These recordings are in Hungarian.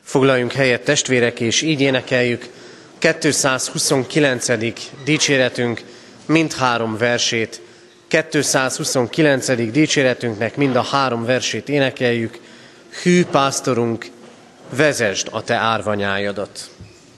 Foglaljunk helyet, testvérek, és így énekeljük 229. dicséretünk mindhárom versét. 229. dicséretünknek mind a három versét énekeljük. Hű pásztorunk, vezesd a te árvanyájadat.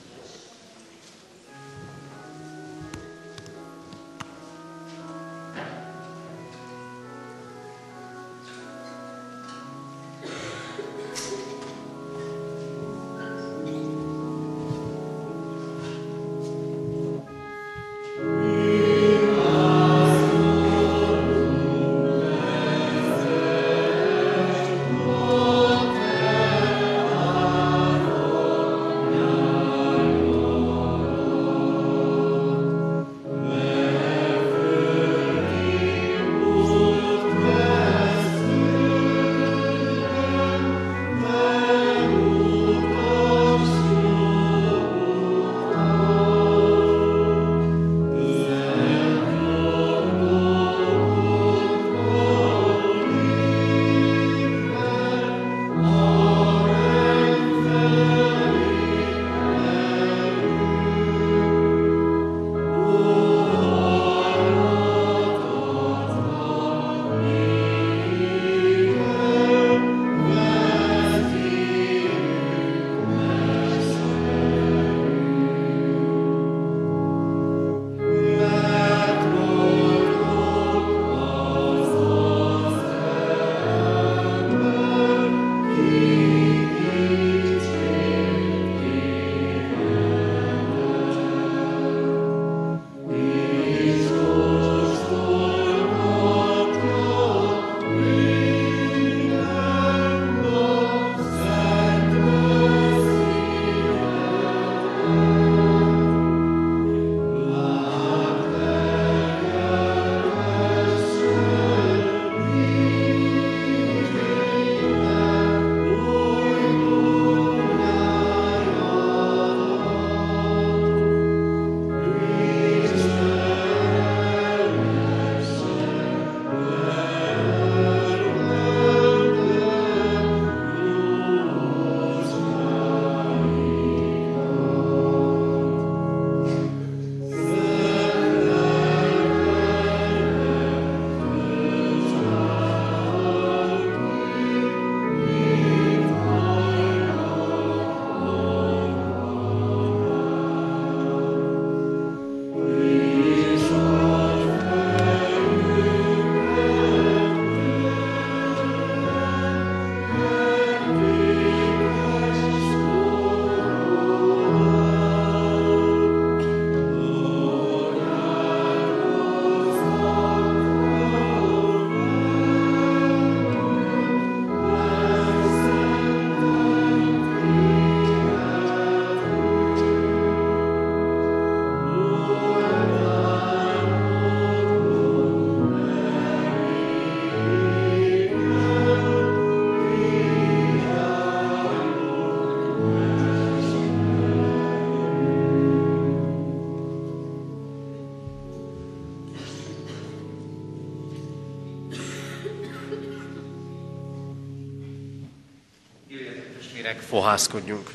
Fohászkodjunk.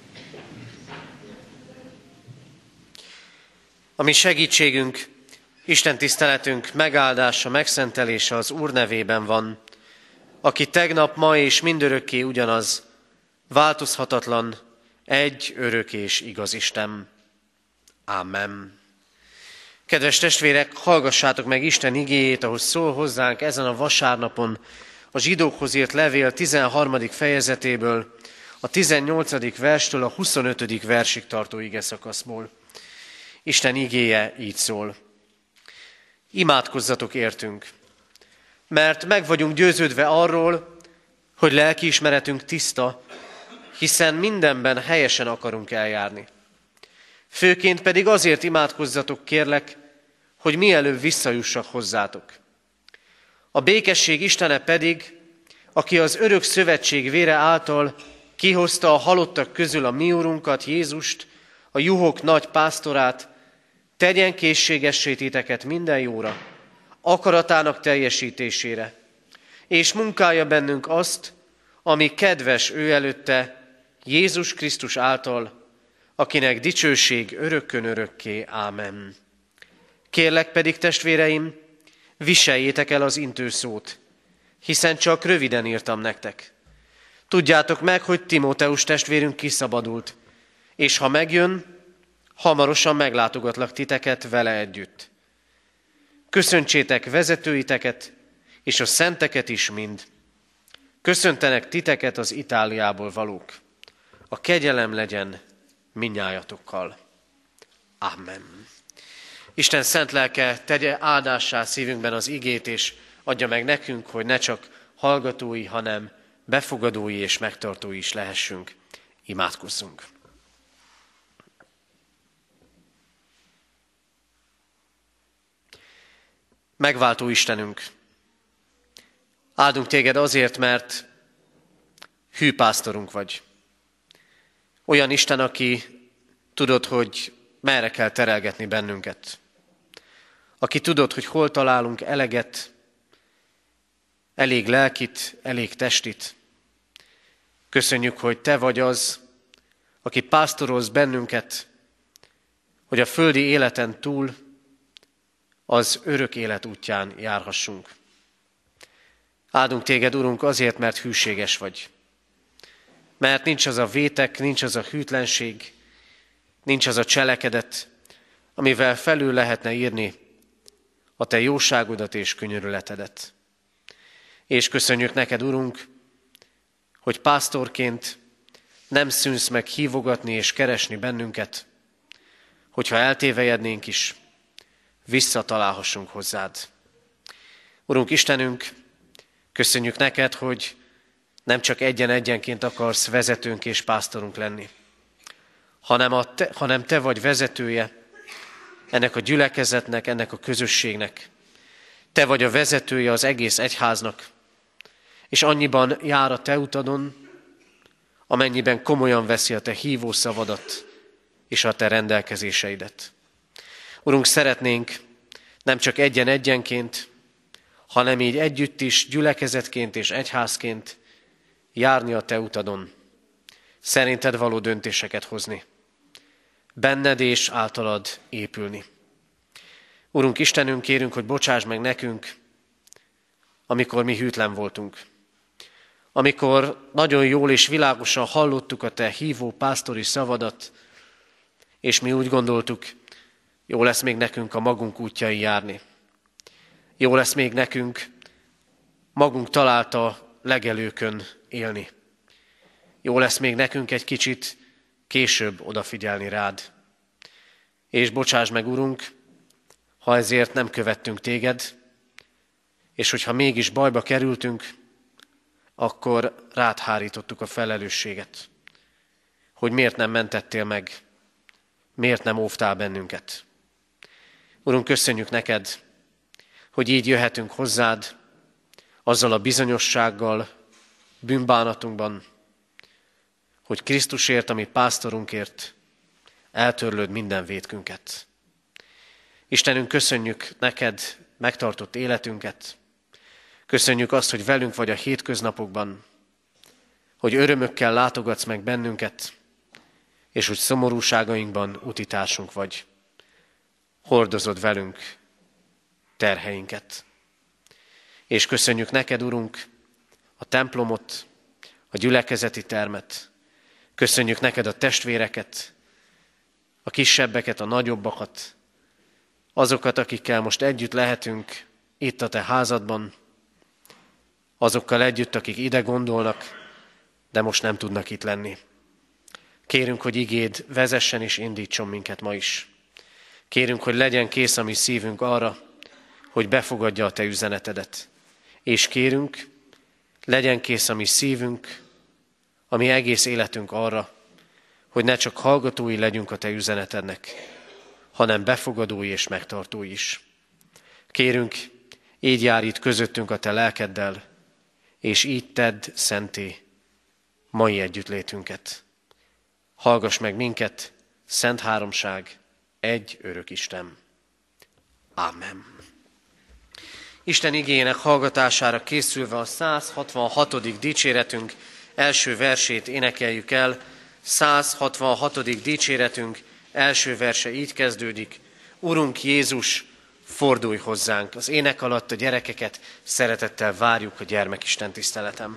A mi segítségünk, Isten tiszteletünk megáldása, megszentelése az Úr nevében van, aki tegnap, ma és mindörökké ugyanaz, változhatatlan, egy örök és igaz Isten. Ámen. Kedves testvérek, hallgassátok meg Isten igéjét, ahogy szól hozzánk ezen a vasárnapon a zsidókhoz írt levél 13. fejezetéből, a 18. verstől a 25. versig tartó igeszakaszból. Isten igéje így szól. Imádkozzatok értünk, mert meg vagyunk győződve arról, hogy lelkiismeretünk tiszta, hiszen mindenben helyesen akarunk eljárni. Főként pedig azért imádkozzatok, kérlek, hogy mielőbb visszajussak hozzátok. A békesség Istene pedig, aki az örök szövetség vére által kihozta a halottak közül a mi Urunkat, Jézust, a juhok nagy pásztorát, tegyen készségessé titeket minden jóra, akaratának teljesítésére, és munkálja bennünk azt, ami kedves ő előtte, Jézus Krisztus által, akinek dicsőség örökkön örökké. Ámen. Kérlek pedig, testvéreim, viseljétek el az intőszót, hiszen csak röviden írtam nektek. Tudjátok meg, hogy Timóteus testvérünk kiszabadult, és ha megjön, hamarosan meglátogatlak titeket vele együtt. Köszöntsétek vezetőiteket, és a szenteket is mind. Köszöntenek titeket az Itáliából valók. A kegyelem legyen mindnyájatokkal. Amen. Isten szent lelke tegye áldássá szívünkben az igét, és adja meg nekünk, hogy ne csak hallgatói, hanem befogadói és megtartói is lehessünk. Imádkozzunk. Megváltó Istenünk, áldunk téged azért, mert hű pásztorunk vagy. Olyan Isten, aki tudod, hogy merre kell terelgetni bennünket. Aki tudod, hogy hol találunk eleget, elég lelkit, elég testit. Köszönjük, hogy te vagy az, aki pásztorolsz bennünket, hogy a földi életen túl az örök élet útján járhassunk. Áldunk téged, Urunk, azért, mert hűséges vagy. Mert nincs az a vétek, nincs az a hűtlenség, nincs az a cselekedet, amivel felül lehetne írni a te jóságodat és könyörületedet. És köszönjük neked, Urunk, hogy pásztorként nem szűnsz meg hívogatni és keresni bennünket, hogyha eltévejednénk is, visszatalálhassunk hozzád. Urunk Istenünk, köszönjük neked, hogy nem csak egyenként akarsz vezetőnk és pásztorunk lenni, hanem te vagy vezetője ennek a gyülekezetnek, ennek a közösségnek. Te vagy a vezetője az egész egyháznak, és annyiban jár a te utadon, amennyiben komolyan veszi a te hívó szavadat és a te rendelkezéseidet. Urunk, szeretnénk nem csak egyenként, hanem így együtt is gyülekezetként és egyházként járni a te utadon, szerinted való döntéseket hozni, benned és általad épülni. Urunk Istenünk, kérünk, hogy bocsáss meg nekünk, amikor mi hűtlen voltunk. Amikor nagyon jól és világosan hallottuk a te hívó pásztori szavadat, és mi úgy gondoltuk, jó lesz még nekünk a magunk útjain járni. Jó lesz még nekünk magunk találta legelőkön élni. Jó lesz még nekünk egy kicsit később odafigyelni rád. És bocsáss meg, Urunk, ha ezért nem követtünk téged, és hogyha mégis bajba kerültünk, akkor rád hárítottuk a felelősséget, hogy miért nem mentettél meg, miért nem óvtál bennünket. Urunk, köszönjük neked, hogy így jöhetünk hozzád, azzal a bizonyossággal, bűnbánatunkban, hogy Krisztusért, ami pásztorunkért, eltörlöd minden vétkünket. Istenünk, köszönjük neked megtartott életünket, köszönjük azt, hogy velünk vagy a hétköznapokban, hogy örömökkel látogatsz meg bennünket, és hogy szomorúságainkban utitársunk vagy. Hordozod velünk terheinket. És köszönjük neked, Urunk, a templomot, a gyülekezeti termet. Köszönjük neked a testvéreket, a kisebbeket, a nagyobbakat, azokat, akikkel most együtt lehetünk itt a te házadban, azokkal együtt, akik ide gondolnak, de most nem tudnak itt lenni. Kérünk, hogy igéd vezessen és indítson minket ma is. Kérünk, hogy legyen kész a mi szívünk arra, hogy befogadja a te üzenetedet. És kérünk, legyen kész a mi szívünk, a mi egész életünk arra, hogy ne csak hallgatói legyünk a te üzenetednek, hanem befogadói és megtartói is. Kérünk, így jár itt közöttünk a te lelkeddel, és így tedd szenté mai együttlétünket. Hallgass meg minket, Szent Háromság, egy örök Isten. Ámen. Isten igéjének hallgatására készülve a 166. dicséretünk első versét énekeljük el. 166. dicséretünk első verse így kezdődik: Urunk Jézus, fordulj hozzánk! Az ének alatt a gyerekeket szeretettel várjuk a gyermekisten tiszteletem.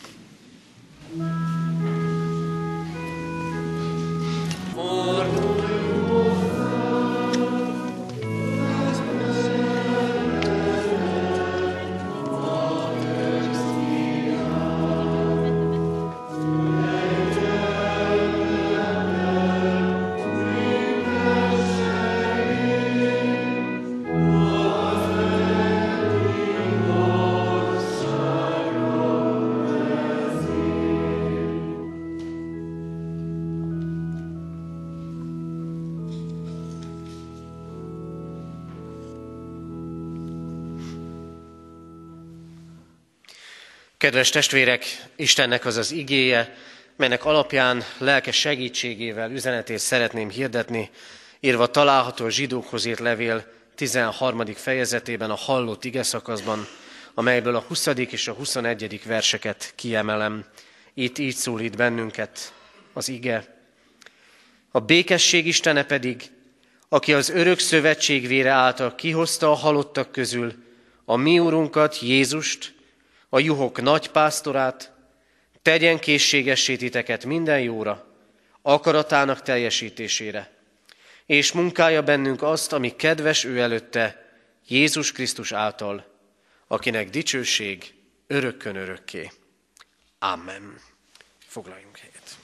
Kedves testvérek, Istennek az az igéje, melynek alapján lelke segítségével üzenetét szeretném hirdetni, írva található a Zsidókhoz írt levél 13. fejezetében, a hallott igeszakaszban, amelyből a 20. és a 21. verseket kiemelem. Itt így szólít bennünket az ige. A békesség Istene pedig, aki az örök szövetség vére által kihozta a halottak közül a mi Urunkat, Jézust, a juhok nagypásztorát, tegyen készségessé titeket minden jóra, akaratának teljesítésére, és munkálja bennünk azt, ami kedves ő előtte, Jézus Krisztus által, akinek dicsőség örökkön örökké. Amen. Foglaljunk helyet.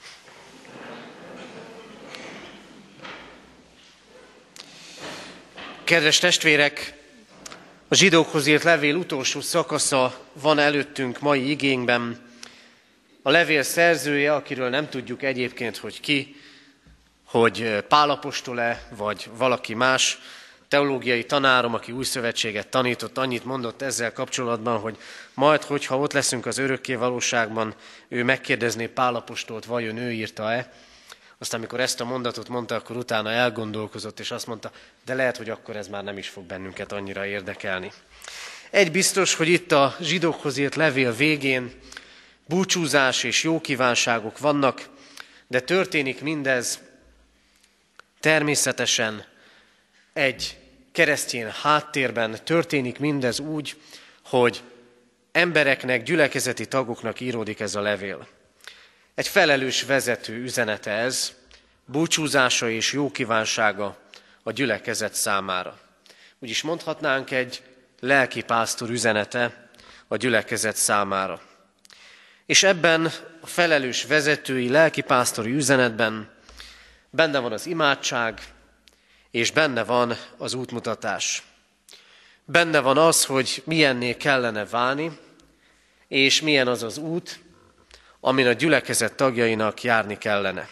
Kedves testvérek, a Zsidókhoz írt levél utolsó szakasza van előttünk mai igénkben. A levél szerzője, akiről nem tudjuk egyébként, hogy ki, hogy Pál apostol-e, vagy valaki más, teológiai tanárom, aki új szövetséget tanított, annyit mondott ezzel kapcsolatban, hogy majd, hogyha ott leszünk az örökké valóságban, ő megkérdezné Pál apostolt, vajon ő írta-e. Aztán, amikor ezt a mondatot mondta, akkor utána elgondolkozott, és azt mondta, de lehet, hogy akkor ez már nem is fog bennünket annyira érdekelni. Egy biztos, hogy itt a Zsidókhoz írt levél végén búcsúzás és jó kívánságok vannak, de történik mindez természetesen egy keresztény háttérben, történik mindez úgy, hogy embereknek, gyülekezeti tagoknak íródik ez a levél. Egy felelős vezető üzenete ez, búcsúzása és jó kívánsága a gyülekezet számára. Úgyis mondhatnánk, egy lelkipásztor üzenete a gyülekezet számára. És ebben a felelős vezetői lelkipásztori üzenetben benne van az imádság, és benne van az útmutatás. Benne van az, hogy milyenné kellene válni, és milyen az az út, amin a gyülekezet tagjainak járni kellene.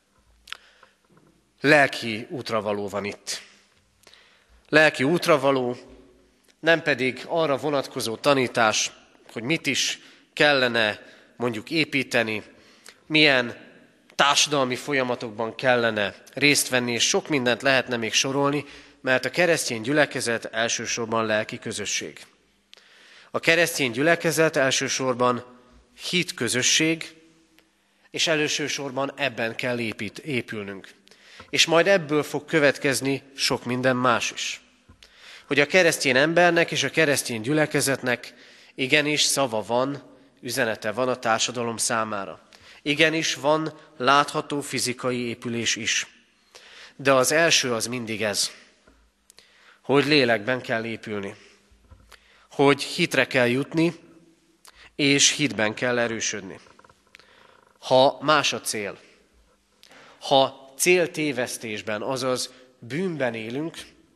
Lelki útravaló van itt. Lelki útravaló, nem pedig arra vonatkozó tanítás, hogy mit is kellene mondjuk építeni, milyen társadalmi folyamatokban kellene részt venni, és sok mindent lehetne még sorolni, mert a keresztény gyülekezet elsősorban lelki közösség. A keresztény gyülekezet elsősorban hitközösség, és elsősorban ebben kell épülnünk. És majd ebből fog következni sok minden más is. Hogy a keresztény embernek és a keresztény gyülekezetnek igenis szava van, üzenete van a társadalom számára. Igenis van látható fizikai épülés is. De az első az mindig ez, hogy lélekben kell épülni. Hogy hitre kell jutni, és hitben kell erősödni. Ha más a cél, ha céltévesztésben, azaz bűnben élünk,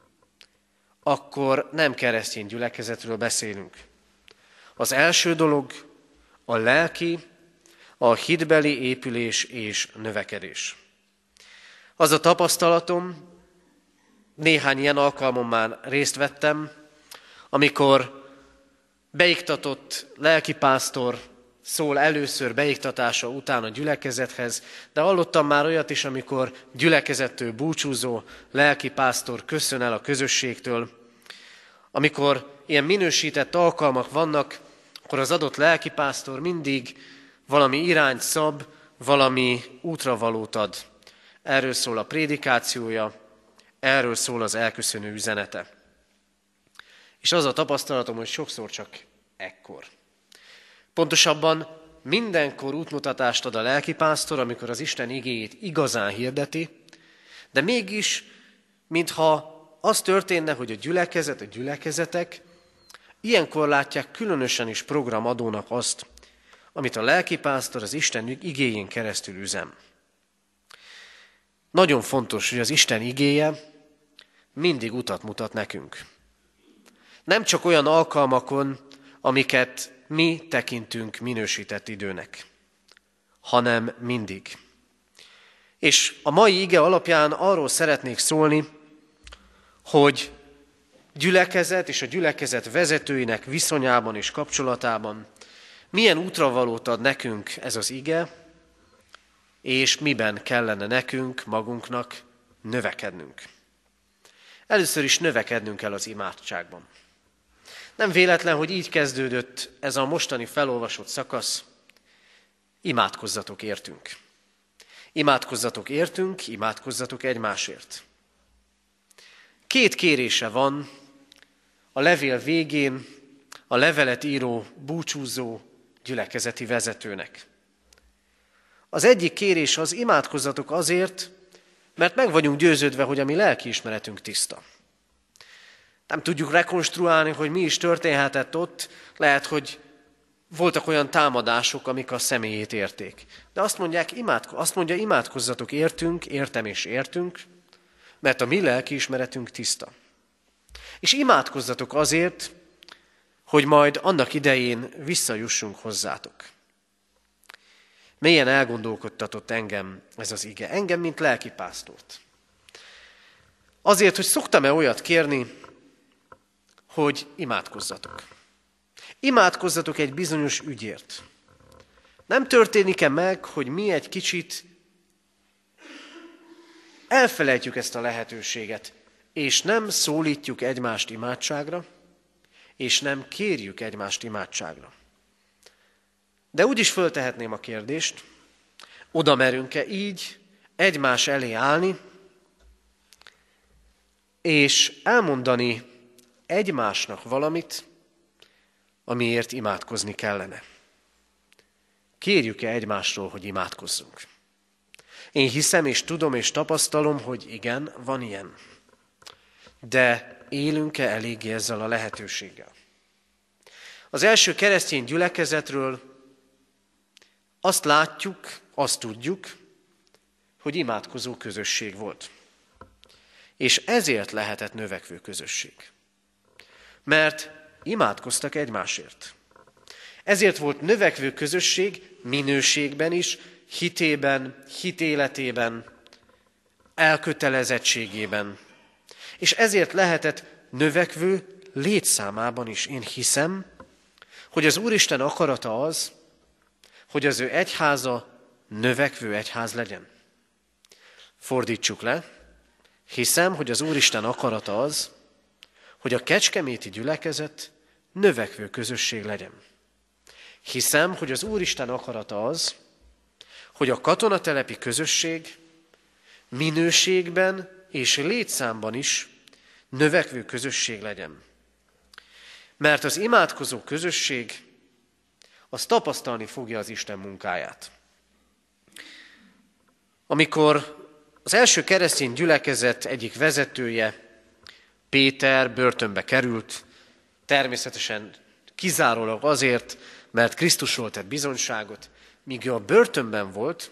akkor nem keresztény gyülekezetről beszélünk. Az első dolog a lelki, a hitbeli épülés és növekedés. Az a tapasztalatom, néhány ilyen alkalmon már részt vettem, amikor beiktatott lelkipásztor szól először beiktatása után a gyülekezethez, de hallottam már olyat is, amikor gyülekezettől búcsúzó lelkipásztor köszön el a közösségtől. Amikor ilyen minősített alkalmak vannak, akkor az adott lelkipásztor mindig valami irányt szab, valami útravalót ad. Erről szól a prédikációja, erről szól az elköszönő üzenete. És az a tapasztalatom, hogy sokszor csak ekkor. Pontosabban mindenkor útmutatást ad a lelkipásztor, amikor az Isten igéjét igazán hirdeti, de mégis, mintha az történne, hogy a gyülekezetek ilyenkor látják különösen is programadónak azt, amit a lelkipásztor az Isten igéjén keresztül üzen. Nagyon fontos, hogy az Isten igéje mindig utat mutat nekünk. Nem csak olyan alkalmakon, amiket mi tekintünk minősített időnek, hanem mindig. És a mai ige alapján arról szeretnék szólni, hogy gyülekezet és a gyülekezet vezetőinek viszonyában és kapcsolatában milyen útravalót ad nekünk ez az ige, és miben kellene nekünk, magunknak növekednünk. Először is növekednünk kell az imádságban. Nem véletlen, hogy így kezdődött ez a mostani felolvasott szakasz. Imádkozzatok értünk. Imádkozzatok értünk, imádkozzatok egymásért. 2 kérése van a levél végén a levelet író, búcsúzó gyülekezeti vezetőnek. Az egyik kérés az: imádkozzatok azért, mert meg vagyunk győződve, hogy a mi lelkiismeretünk tiszta. Nem tudjuk rekonstruálni, hogy mi is történhetett ott, lehet, hogy voltak olyan támadások, amik a személyét érték. De azt mondja, imádkozzatok értünk, értem és értünk, mert a mi lelkiismeretünk tiszta. És imádkozzatok azért, hogy majd annak idején visszajussunk hozzátok. Mélyen elgondolkodtatott engem ez az ige, engem, mint lelkipásztort. Azért, hogy szoktam-e olyat kérni, hogy imádkozzatok. Imádkozzatok egy bizonyos ügyért. Nem történik-e meg, hogy mi egy kicsit elfelejtjük ezt a lehetőséget, és nem szólítjuk egymást imádságra, és nem kérjük egymást imádságra. De úgy is föltehetném a kérdést, oda merünk-e így egymás elé állni, és elmondani egymásnak valamit, amiért imádkozni kellene. Kérjük-e egymástól, hogy imádkozzunk? Én hiszem és tudom és tapasztalom, hogy igen, van ilyen. De élünk-e eléggé ezzel a lehetőséggel? Az első keresztény gyülekezetről azt látjuk, azt tudjuk, hogy imádkozó közösség volt. És ezért lehetett növekvő közösség. Mert imádkoztak egymásért. Ezért volt növekvő közösség minőségben is, hitében, hitéletében, elkötelezettségében. És ezért lehetett növekvő létszámában is. Én hiszem, hogy az Úristen akarata az, hogy az ő egyháza növekvő egyház legyen. Fordítsuk le, hiszem, hogy az Úristen akarata az, hogy a kecskeméti gyülekezet növekvő közösség legyen. Hiszem, hogy az Úristen akarata az, hogy a katonatelepi közösség minőségben és létszámban is növekvő közösség legyen. Mert az imádkozó közösség az tapasztalni fogja az Isten munkáját. Amikor az első keresztény gyülekezet egyik vezetője, Péter börtönbe került, természetesen kizárólag azért, mert Krisztusról tett bizonyságot, míg ő a börtönben volt,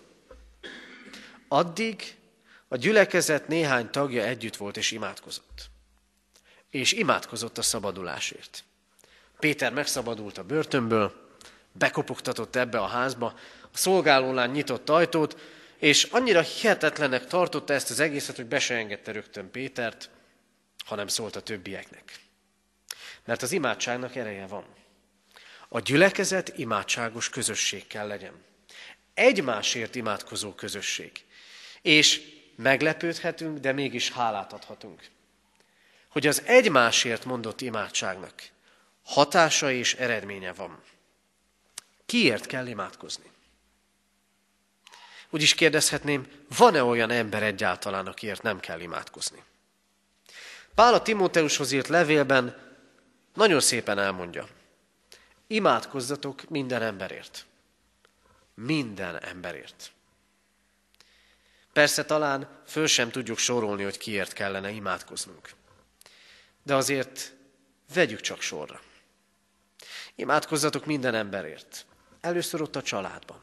addig a gyülekezet néhány tagja együtt volt és imádkozott. És imádkozott a szabadulásért. Péter megszabadult a börtönből, bekopogtatott ebbe a házba, a szolgálólány nyitott ajtót, és annyira hihetetlennek tartotta ezt az egészet, hogy be se engedte rögtön Pétert, hanem szólt a többieknek. Mert az imádságnak ereje van. A gyülekezet imádságos közösség kell legyen. Egymásért imádkozó közösség. És meglepődhetünk, de mégis hálát adhatunk. Hogy az egymásért mondott imádságnak hatása és eredménye van. Kiért kell imádkozni? Úgy is kérdezhetném, van-e olyan ember egyáltalán, akiért nem kell imádkozni? Pál a Timóteushoz írt levélben nagyon szépen elmondja, imádkozzatok minden emberért. Minden emberért. Persze talán föl sem tudjuk sorolni, hogy kiért kellene imádkoznunk. De azért vegyük csak sorra. Imádkozzatok minden emberért. Először ott a családban.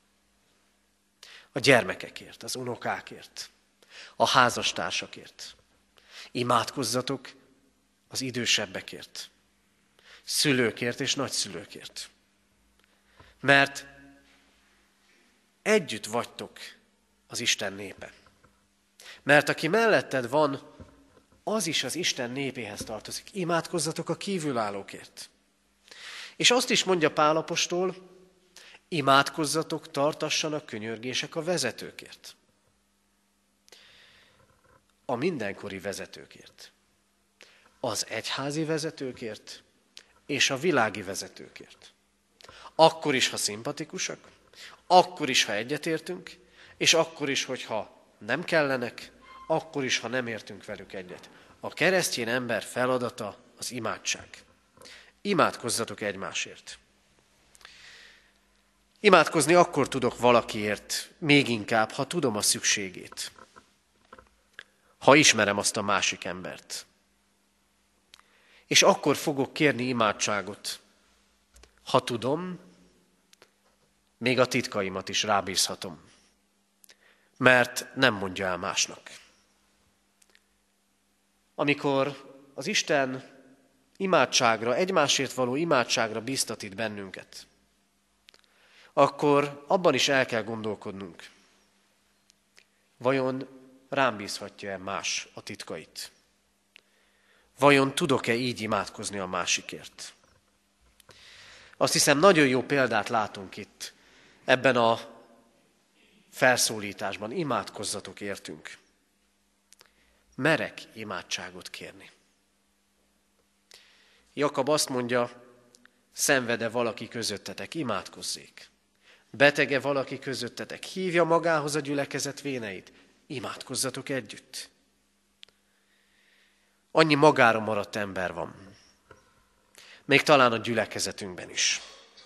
A gyermekekért, az unokákért, a házastársakért. Imádkozzatok az idősebbekért, szülőkért és nagyszülőkért. Mert együtt vagytok az Isten népe. Mert aki melletted van, az is az Isten népéhez tartozik. Imádkozzatok a kívülállókért. És azt is mondja Pál apostol, imádkozzatok, tartassanak könyörgések a vezetőkért. A mindenkori vezetőkért. Az egyházi vezetőkért és a világi vezetőkért. Akkor is, ha szimpatikusak, akkor is, ha egyetértünk, és akkor is, hogyha nem kellenek, akkor is, ha nem értünk velük egyet. A keresztény ember feladata az imádság. Imádkozzatok egymásért. Imádkozni akkor tudok valakiért, még inkább, ha tudom a szükségét. Ha ismerem azt a másik embert. És akkor fogok kérni imádságot, ha tudom, még a titkaimat is rábízhatom. Mert nem mondja el másnak. Amikor az Isten imádságra, egymásért való imádságra bíztatít bennünket, akkor abban is el kell gondolkodnunk. Vajon rám bízhatja-e más a titkait? Vajon tudok-e így imádkozni a másikért? Azt hiszem, nagyon jó példát látunk itt, ebben a felszólításban. Imádkozzatok értünk. Merek imádságot kérni. Jakab azt mondja, szenved-e valaki közöttetek, imádkozzék. Betege valaki közöttetek, hívja magához a gyülekezet véneit, imádkozzatok együtt. Annyi magára maradt ember van. Még talán a gyülekezetünkben is.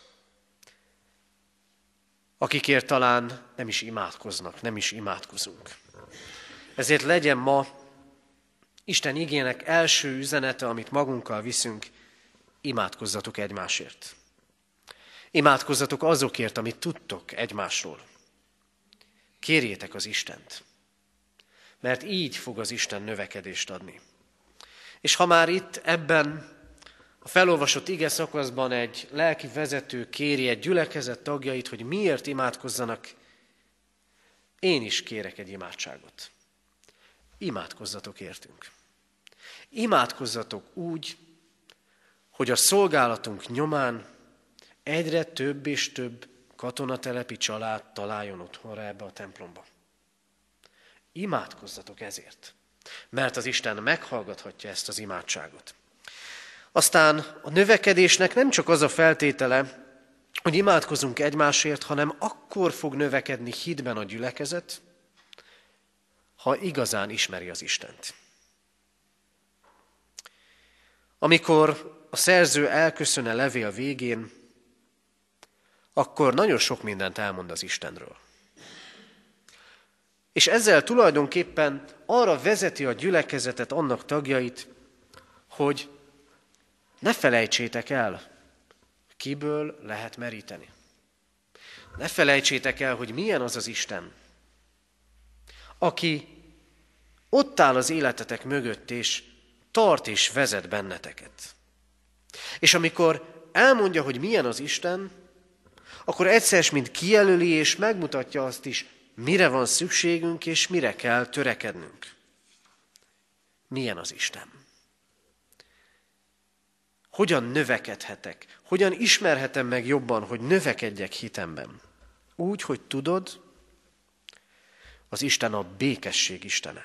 Akikért talán nem is imádkoznak, nem is imádkozunk. Ezért legyen ma Isten igének első üzenete, amit magunkkal viszünk, imádkozzatok egymásért. Imádkozzatok azokért, amit tudtok egymásról. Kérjétek az Istent, mert így fog az Isten növekedést adni. És ha már itt ebben a felolvasott ige szakaszban egy lelki vezető kéri egy gyülekezet tagjait, hogy miért imádkozzanak, én is kérek egy imádságot. Imádkozzatok értünk. Imádkozzatok úgy, hogy a szolgálatunk nyomán egyre több és több katonatelepi család találjon otthonra ebbe a templomba. Imádkozzatok ezért, mert az Isten meghallgathatja ezt az imádságot. Aztán a növekedésnek nem csak az a feltétele, hogy imádkozunk egymásért, hanem akkor fog növekedni hitben a gyülekezet, ha igazán ismeri az Istent. Amikor a szerző elköszön a levél végén, akkor nagyon sok mindent elmond az Istenről. És ezzel tulajdonképpen arra vezeti a gyülekezetet, annak tagjait, hogy ne felejtsétek el, kiből lehet meríteni. Ne felejtsétek el, hogy milyen az az Isten, aki ott áll az életetek mögött, és tart és vezet benneteket. És amikor elmondja, hogy milyen az Isten, akkor egyszer mint kijelöli és megmutatja azt is, mire van szükségünk és mire kell törekednünk. Milyen az Isten? Hogyan növekedhetek? Hogyan ismerhetem meg jobban, hogy növekedjek hitemben? Úgy, hogy tudod, az Isten a békesség Istene.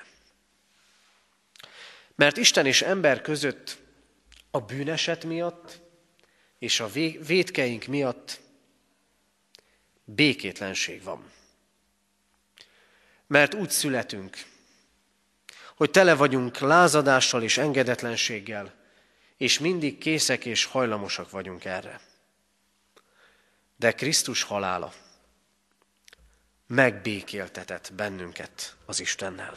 Mert Isten és ember között a bűneset miatt és a vétkeink miatt békétlenség van. mert úgy születünk, hogy tele vagyunk lázadással és engedetlenséggel, és mindig készek és hajlamosak vagyunk erre. De Krisztus halála megbékéltetett bennünket az Istennel.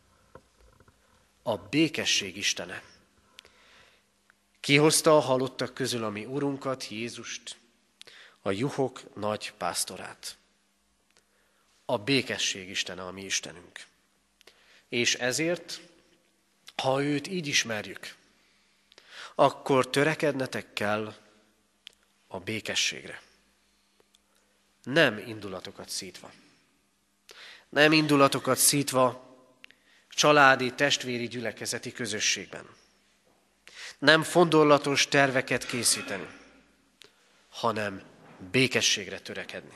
A békesség Istene kihozta a halottak közül a mi Urunkat, Jézust, a juhok nagy pásztorát. A békesség Istene a mi Istenünk. És ezért, ha őt így ismerjük, akkor törekednetek kell a békességre. Nem indulatokat szítva. Nem indulatokat szítva családi, testvéri, gyülekezeti közösségben. Nem fondorlatos terveket készíteni, hanem békességre törekedni.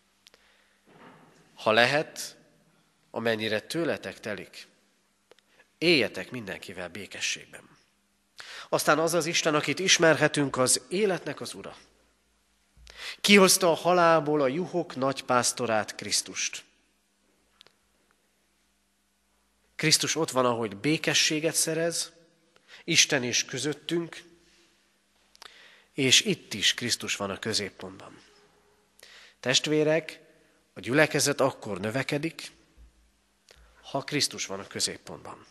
Ha lehet, amennyire tőletek telik, éljetek mindenkivel békességben. Aztán az az Isten, akit ismerhetünk, az életnek az Ura. Kihozta a halálból a juhok nagy pásztorát, Krisztust. Krisztus ott van, ahogy békességet szerez, Isten is közöttünk, és itt is Krisztus van a középpontban. Testvérek, a gyülekezet akkor növekedik, ha Krisztus van a középpontban.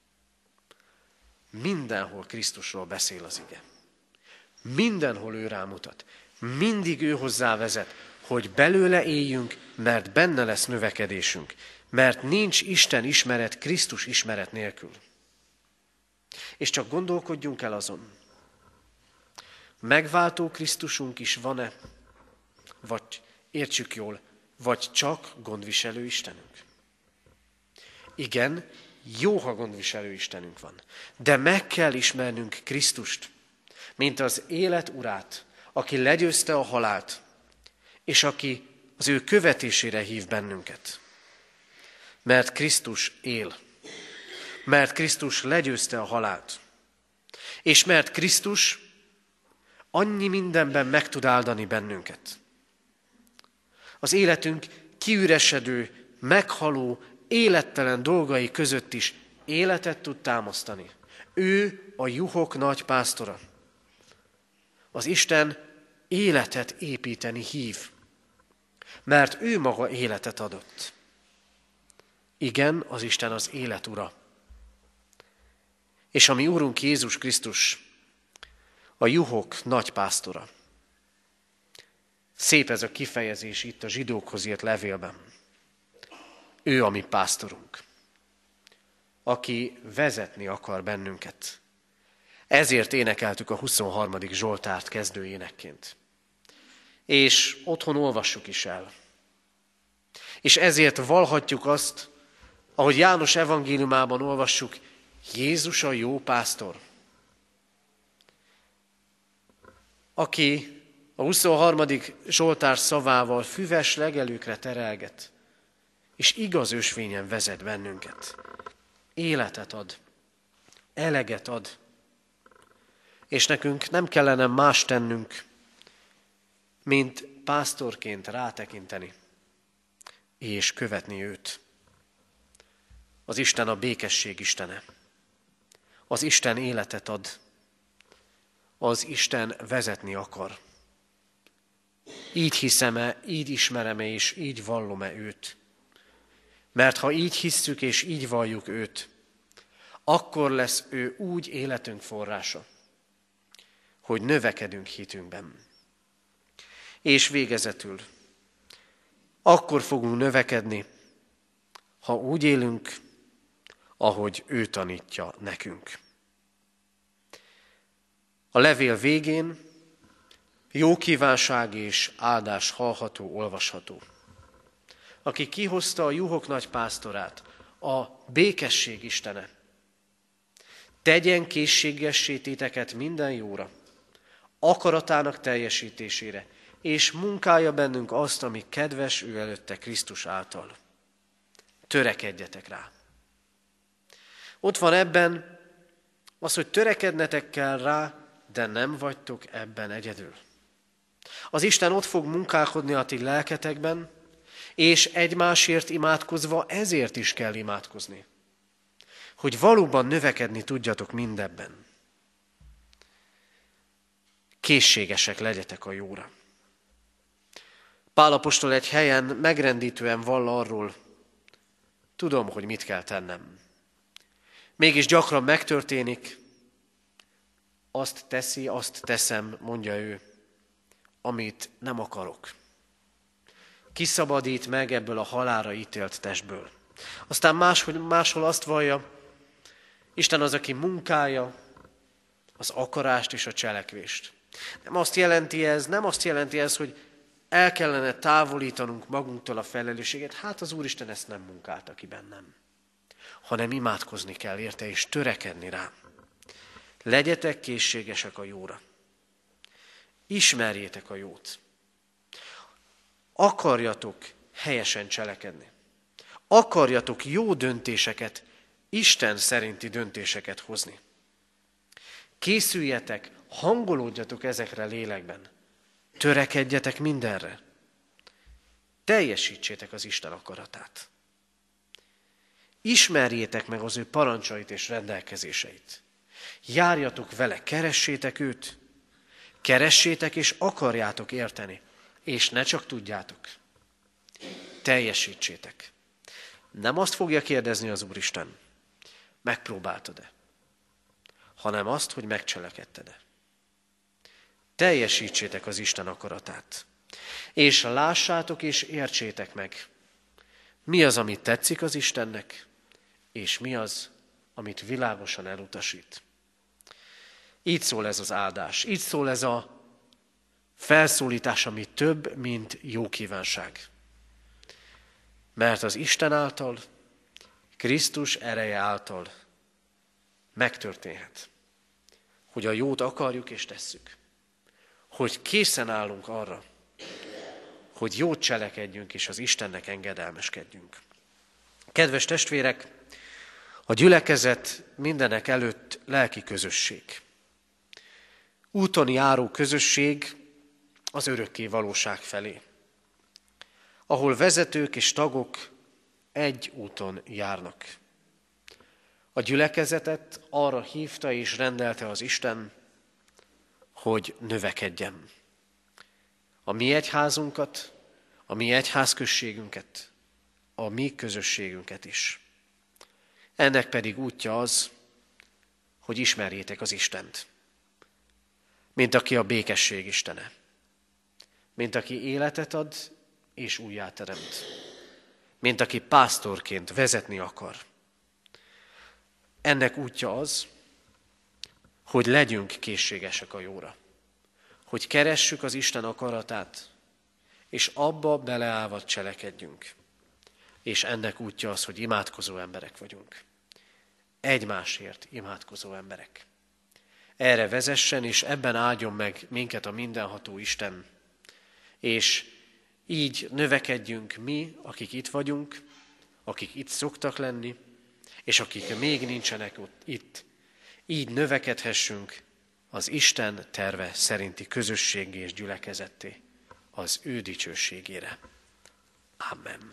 Mindenhol Krisztusról beszél az ige. Mindenhol ő rámutat. Mindig ő hozzá vezet, hogy belőle éljünk, mert benne lesz növekedésünk. Mert nincs Isten ismeret Krisztus ismeret nélkül. És csak gondolkodjunk el azon, megváltó Krisztusunk is van-e, vagy értsük jól, vagy csak gondviselő Istenünk. Igen, jó, ha gondviselő Istenünk van, de meg kell ismernünk Krisztust, mint az élet urát, aki legyőzte a halált, és aki az ő követésére hív bennünket. Mert Krisztus él, mert Krisztus legyőzte a halált, és mert Krisztus annyi mindenben meg tud áldani bennünket. Az életünk kiüresedő, meghaló, élettelen dolgai között is életet tud támasztani. Ő a juhok nagy pásztora. Az Isten életet építeni hív, mert ő maga életet adott. Igen, az Isten az élet ura. És a mi Úrunk Jézus Krisztus a juhok nagy pásztora. Szép ez a kifejezés itt a zsidókhoz írt levélben. Ő a mi pásztorunk, aki vezetni akar bennünket. Ezért énekeltük a 23. Zsoltárt kezdő énekként. És otthon olvassuk is el. És ezért vallhatjuk azt, ahogy János evangéliumában olvassuk, Jézus a jó pásztor, aki a 23. Zsoltár szavával füves legelőkre terelget, és igaz ösvényen vezet bennünket. Életet ad, eleget ad, és nekünk nem kellene más tennünk, mint pásztorként rátekinteni, és követni őt. Az Isten a békesség Istene. Az Isten életet ad. Az Isten vezetni akar. Így hiszem-e, így ismerem-e, és így vallom-e őt. Mert ha így hisszük, és így valljuk őt, akkor lesz ő úgy életünk forrása, hogy növekedünk hitünkben. És végezetül, akkor fogunk növekedni, ha úgy élünk, ahogy ő tanítja nekünk. A levél végén jó kívánság és áldás hallható, olvasható. Aki kihozta a juhok nagy pásztorát, a békesség Istene, tegyen készségessé titeket minden jóra, akaratának teljesítésére, és munkálja bennünk azt, ami kedves ő előtte Krisztus által. Törekedjetek rá. Ott van ebben az, hogy törekednetek kell rá, de nem vagytok ebben egyedül. Az Isten ott fog munkálkodni a ti lelketekben, És egymásért imádkozva ezért is kell imádkozni, hogy valóban növekedni tudjatok mindebben. Készségesek legyetek a jóra. Pál apostol egy helyen megrendítően vall arról, tudom, hogy mit kell tennem. Mégis gyakran megtörténik, azt teszem, mondja ő, amit nem akarok. Kiszabadít meg ebből a halálra ítélt testből. Aztán máshol azt vallja, Isten az, aki munkálja az akarást és a cselekvést. Nem azt jelenti ez, hogy el kellene távolítanunk magunktól a felelősséget. Hát az Úristen ezt nem munkálta ki bennem. Hanem imádkozni kell érte és törekedni rá. Legyetek készségesek a jóra. Ismerjétek a jót. Akarjatok helyesen cselekedni. Akarjatok jó döntéseket, Isten szerinti döntéseket hozni. Készüljetek, hangolódjatok ezekre lélekben. Törekedjetek mindenre. Teljesítsétek az Isten akaratát. Ismerjétek meg az ő parancsait és rendelkezéseit. Járjatok vele, keressétek őt. Keressétek és akarjátok érteni. És ne csak tudjátok. Teljesítsétek. Nem azt fogja kérdezni az Úristen, megpróbáltad-e, hanem azt, hogy megcselekedted-e. Teljesítsétek az Isten akaratát. És lássátok és értsétek meg, mi az, amit tetszik az Istennek, és mi az, amit világosan elutasít. Így szól ez az áldás, így szól ez a felszólítás, ami több, mint jó kívánság. Mert az Isten által, Krisztus ereje által megtörténhet, hogy a jót akarjuk és tesszük. Hogy készen állunk arra, hogy jót cselekedjünk és az Istennek engedelmeskedjünk. Kedves testvérek, a gyülekezet mindenek előtt lelki közösség. Úton járó közösség az örökké valóság felé, ahol vezetők és tagok egy úton járnak. A gyülekezetet arra hívta és rendelte az Isten, hogy növekedjen. A mi egyházunkat, a mi egyházközségünket, a mi közösségünket is. Ennek pedig útja az, hogy ismerjétek az Istent, mint aki a békesség Istene, mint aki életet ad és újjáteremt, mint aki pásztorként vezetni akar. Ennek útja az, hogy legyünk készségesek a jóra, hogy keressük az Isten akaratát, és abba beleállva cselekedjünk. És ennek útja az, hogy imádkozó emberek vagyunk. Egymásért imádkozó emberek. Erre vezessen, és ebben áldjon meg minket a mindenható Isten. És így növekedjünk mi, akik itt vagyunk, akik itt szoktak lenni, és akik még nincsenek itt. Így növekedhessünk az Isten terve szerinti közösségi és gyülekezetté, az ő dicsőségére. Amen.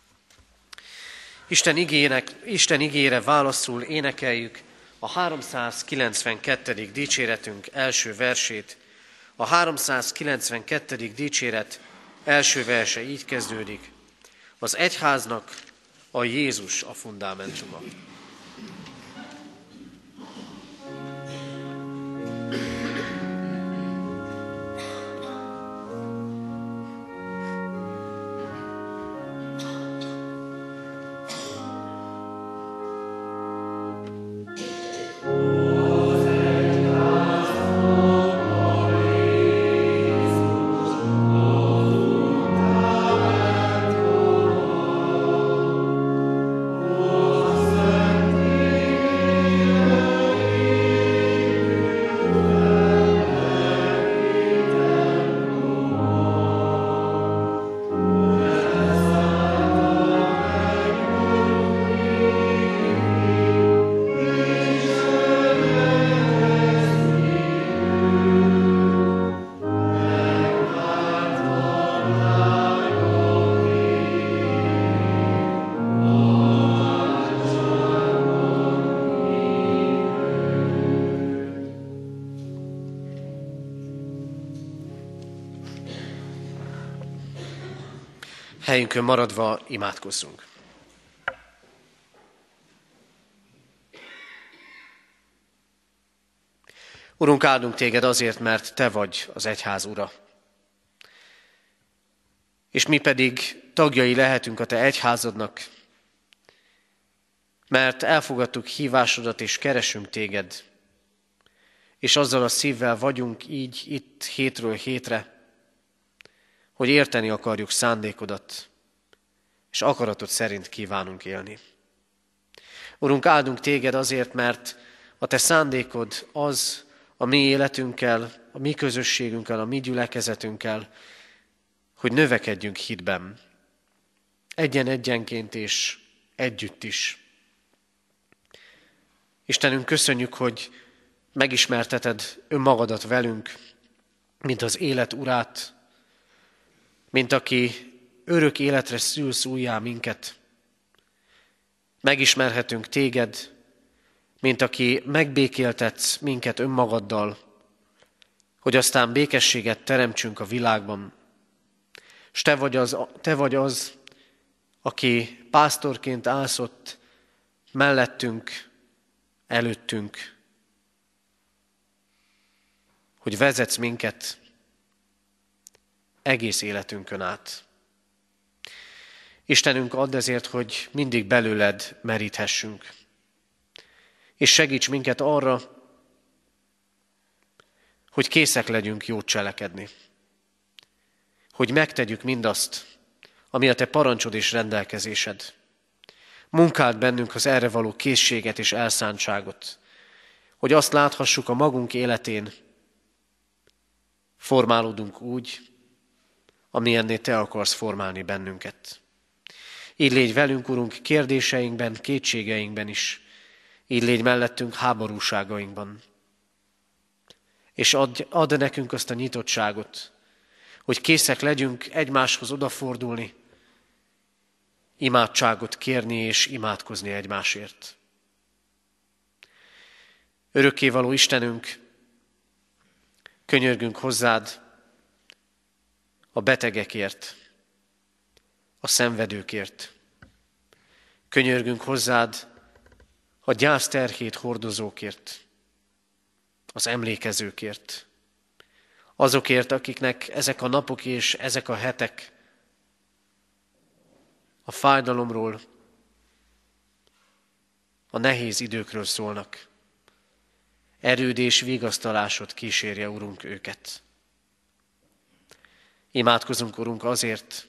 Isten igére válaszul énekeljük a 392. dicséretünk első versét. A 392. dicséret első verse így kezdődik. Az egyháznak a Jézus a fundamentuma. Amen. Helyünkön maradva imádkozzunk. Urunk, áldunk téged azért, mert te vagy az egyház ura. És mi pedig tagjai lehetünk a te egyházadnak, mert elfogadtuk hívásodat és keresünk téged, és azzal a szívvel vagyunk így itt hétről hétre, hogy érteni akarjuk szándékodat, és akaratod szerint kívánunk élni. Urunk, áldunk téged azért, mert a te szándékod az a mi életünkkel, a mi közösségünkkel, a mi gyülekezetünkkel, hogy növekedjünk hitben, egyen-egyenként és együtt is. Istenünk, köszönjük, hogy megismerteted önmagadat velünk, mint az élet urát, mint aki örök életre szülsz újjá minket. Megismerhetünk téged, mint aki megbékéltetsz minket önmagaddal, hogy aztán békességet teremtsünk a világban. És te vagy az, aki pásztorként állsz ott mellettünk, előttünk, hogy vezetsz minket egész életünkön át. Istenünk, add ezért, hogy mindig belőled meríthessünk. És segíts minket arra, hogy készek legyünk jót cselekedni. Hogy megtegyük mindazt, ami a te parancsod és rendelkezésed. Munkáld bennünk az erre való készséget és elszántságot, hogy azt láthassuk a magunk életén, formálódunk úgy, amilyenné te akarsz formálni bennünket. Így légy velünk, Urunk, kérdéseinkben, kétségeinkben is, így légy mellettünk háborúságainkban. És add nekünk azt a nyitottságot, hogy készek legyünk egymáshoz odafordulni, imádságot kérni és imádkozni egymásért. Örökkévaló Istenünk, könyörgünk hozzád a betegekért, a szenvedőkért. Könyörgünk hozzád a gyászterhét hordozókért, az emlékezőkért, azokért, akiknek ezek a napok és ezek a hetek a fájdalomról, a nehéz időkről szólnak. Erőd és vigasztalásod kísérje, Urunk, őket. Imádkozunk, Urunk, azért,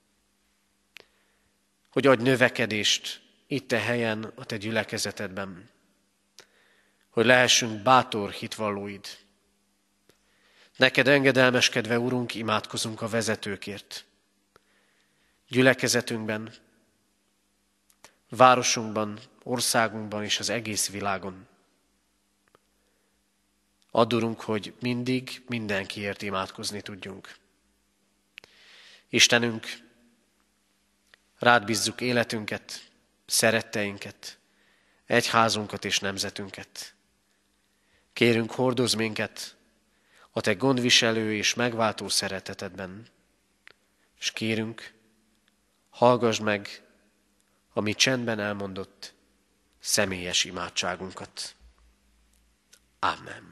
hogy adj növekedést itt a helyen, a te gyülekezetedben, hogy lehessünk bátor hitvallóid. Neked engedelmeskedve, Urunk, imádkozunk a vezetőkért. Gyülekezetünkben, városunkban, országunkban és az egész világon. Add, Urunk, hogy mindig mindenkiért imádkozni tudjunk. Istenünk, rád bízzuk életünket, szeretteinket, egyházunkat és nemzetünket. Kérünk, hordozz minket a te gondviselő és megváltó szeretetedben, és kérünk, hallgass meg a mi csendben elmondott személyes imádságunkat. Amen.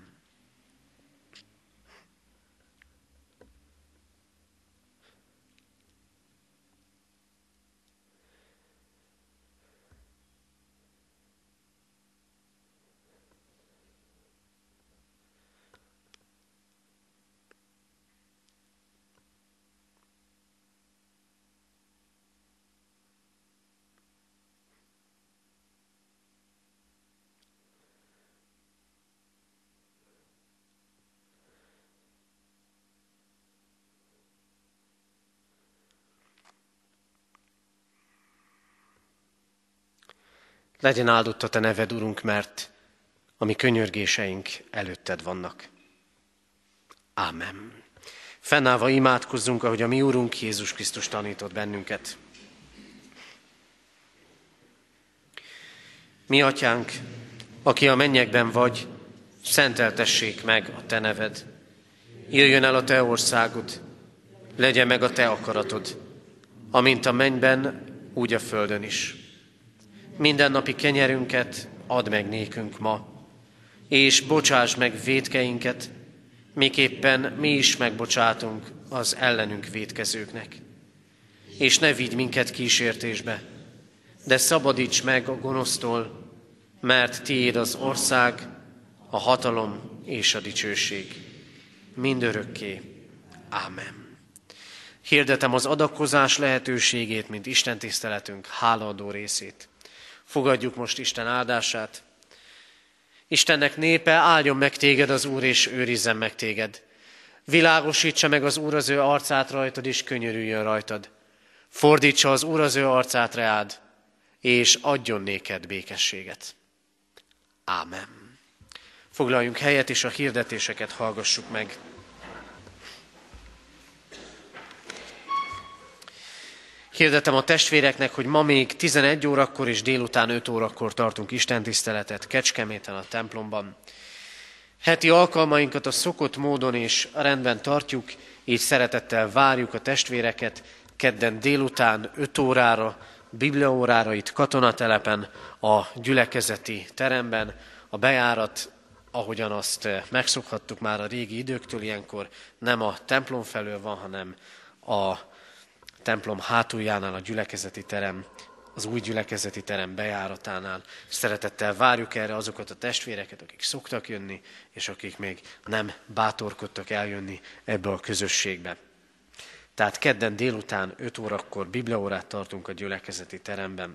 Legyen áldott a te neved, Urunk, mert a mi könyörgéseink előtted vannak. Ámen. Fennállva imádkozzunk, ahogy a mi Urunk Jézus Krisztus tanított bennünket. Mi atyánk, aki a mennyekben vagy, szenteltessék meg a te neved. Jöjjön el a te országod, legyen meg a te akaratod, amint a mennyben, úgy a földön is. Mindennapi kenyerünket add meg nékünk ma, és bocsáss meg vétkeinket, miképpen mi is megbocsátunk az ellenünk vétkezőknek. És ne vigy minket kísértésbe, de szabadíts meg a gonosztól, mert tiéd az ország, a hatalom és a dicsőség. Mindörökké. Ámen. Hirdetem az adakozás lehetőségét, mint Isten tiszteletünk hálaadó részét. Fogadjuk most Isten áldását. Istennek népe, áldjon meg téged az Úr, és őrizzen meg téged. Világosítsa meg az Úr az ő arcát rajtad, és könyörüljön rajtad. Fordítsa az Úr az ő arcát reád, és adjon néked békességet. Ámen. Foglaljunk helyet, és a hirdetéseket hallgassuk meg. Hirdetem a testvéreknek, hogy ma még 11 órakor és délután 5 órakor tartunk istentiszteletet Kecskeméten a templomban. Heti alkalmainkat a szokott módon és rendben tartjuk, így szeretettel várjuk a testvéreket kedden délután 5 órára, bibliaórára itt Katonatelepen, a gyülekezeti teremben. A bejárat, ahogyan azt megszokhattuk már a régi időktől, ilyenkor nem a templom felől van, hanem a templom hátuljánál a gyülekezeti terem, az új gyülekezeti terem bejáratánál. Szeretettel várjuk erre azokat a testvéreket, akik szoktak jönni, és akik még nem bátorkodtak eljönni ebbe a közösségbe. Tehát kedden délután 5 órakor bibliaórát tartunk a gyülekezeti teremben.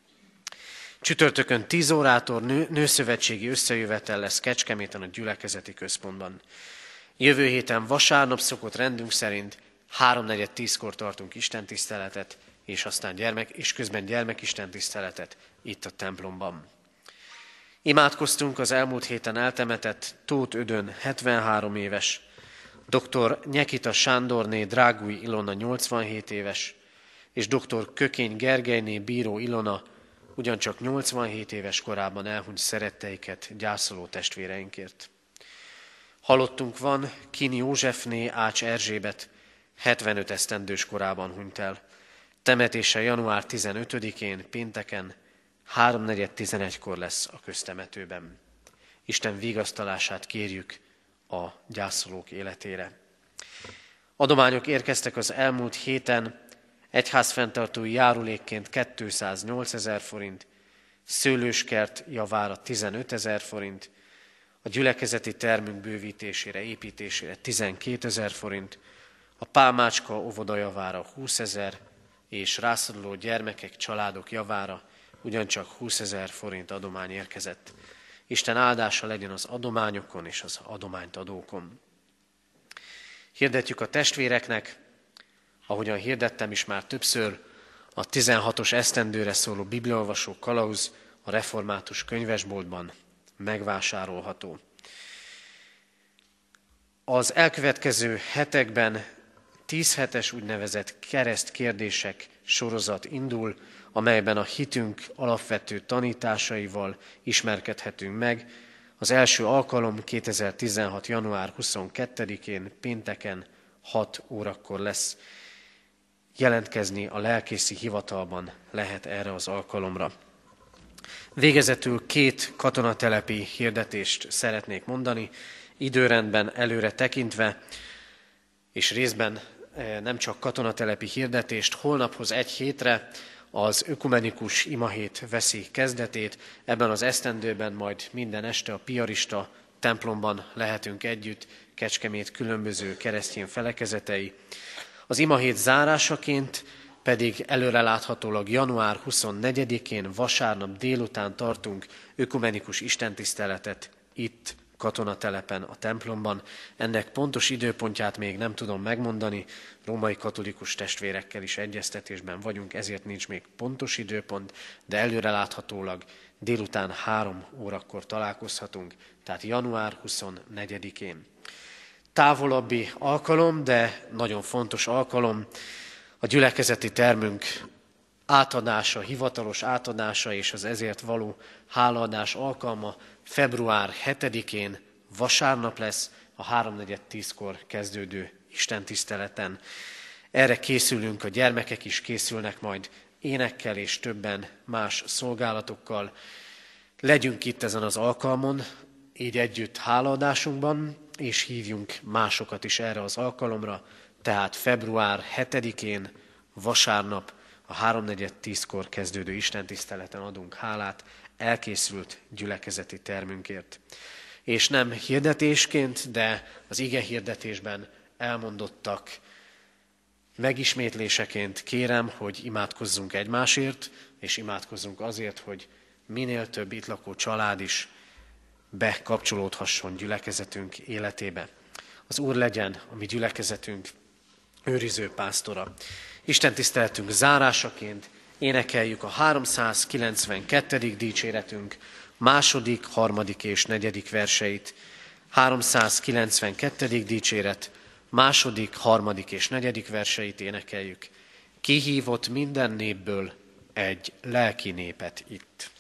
Csütörtökön 10 órától nőszövetségi összejövetel lesz Kecskeméten a gyülekezeti központban. Jövő héten vasárnap szokott rendünk szerint 3:4-10-kor tartunk istentiszteletet, és aztán közben gyermekistentiszteletet itt a templomban. Imádkoztunk az elmúlt héten eltemetett Tóth Ödön 73 éves, dr. Nyekita Sándorné Drágúj Ilona 87 éves, és dr. Kökény Gergelyné Bíró Ilona ugyancsak 87 éves korában elhunyt szeretteiket gyászoló testvéreinkért. Halottunk van Kini Józsefné Ács Erzsébet, 75 esztendős korában hunyt el. Temetése január 15-én, pénteken, 3:4-11-kor lesz a köztemetőben. Isten vigasztalását kérjük a gyászolók életére. Adományok érkeztek az elmúlt héten, egyházfenntartói járulékként 208 000 forint, szőlőskert javára 15 000 forint, a gyülekezeti termünk bővítésére, építésére 12 000 forint, a Pálmácska óvoda javára 20 000, és rászoruló gyermekek, családok javára ugyancsak 20 000 forint adomány érkezett. Isten áldása legyen az adományokon és az adományt adókon. Hirdetjük a testvéreknek, ahogyan hirdettem is már többször, a 16-os esztendőre szóló bibliaolvasó kalauz a református könyvesboltban megvásárolható. Az elkövetkező hetekben 10 hetes úgynevezett keresztkérdések sorozat indul, amelyben a hitünk alapvető tanításaival ismerkedhetünk meg. Az első alkalom 2016. január 22-én, pénteken 6 órakor lesz. Jelentkezni a lelkészi hivatalban lehet erre az alkalomra. Végezetül 2 katonatelepi hirdetést szeretnék mondani, időrendben előre tekintve, és részben nem csak katonatelepi hirdetést, holnaphoz 1 hétre az ökumenikus imahét veszi kezdetét. Ebben az esztendőben majd minden este a piarista templomban lehetünk együtt, Kecskemét különböző keresztény felekezetei. Az imahét zárásaként pedig előreláthatólag január 24-én vasárnap délután tartunk ökumenikus istentiszteletet itt Katonatelepen a templomban. Ennek pontos időpontját még nem tudom megmondani, római katolikus testvérekkel is egyeztetésben vagyunk, ezért nincs még pontos időpont, de előreláthatólag délután 3 órakor találkozhatunk, tehát január 24-én. Távolabbi alkalom, de nagyon fontos alkalom, a gyülekezeti termünk átadása, hivatalos átadása és az ezért való hálaadás alkalma február 7-én vasárnap lesz a 3:4-10-kor kezdődő istentiszteleten. Erre készülünk, a gyermekek is készülnek majd énekkel és többen más szolgálatokkal. Legyünk itt ezen az alkalmon, így együtt hálaadásunkban, és hívjunk másokat is erre az alkalomra, tehát február 7-én, vasárnap a 3:4-10-kor kezdődő istentiszteleten adunk hálát elkészült gyülekezeti termünkért. És nem hirdetésként, de az ige hirdetésben elmondottak megismétléseként kérem, hogy imádkozzunk egymásért, és imádkozzunk azért, hogy minél több itt lakó család is bekapcsolódhasson gyülekezetünk életébe. Az Úr legyen a mi gyülekezetünk őriző pásztora. Isten tiszteletünk zárásaként énekeljük a 392. dicséretünk második, harmadik és negyedik verseit. 392. dicséret második, harmadik és negyedik verseit énekeljük. Kihívott minden népből egy lelki népet itt.